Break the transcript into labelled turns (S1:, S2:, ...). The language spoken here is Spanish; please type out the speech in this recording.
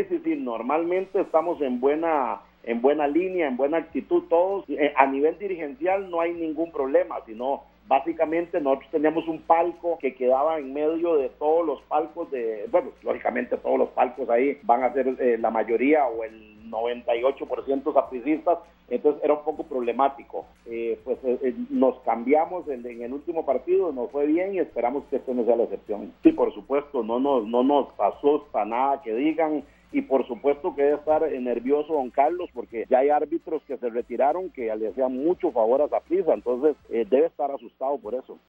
S1: Sí, normalmente estamos en buena línea, en buena actitud todos. A nivel dirigencial no hay ningún problema, sino básicamente nosotros teníamos un palco que quedaba en medio de todos los palcos lógicamente todos los palcos ahí van a ser la mayoría o el 98% sapricistas, entonces era un poco problemático. Nos cambiamos en el último partido, nos fue bien y esperamos que esto no sea la excepción. Sí, por supuesto, no nos asusta nada que digan. Y por supuesto que debe estar nervioso don Carlos, porque ya hay árbitros que se retiraron que le hacían mucho favor a Saprissa, entonces debe estar asustado por eso.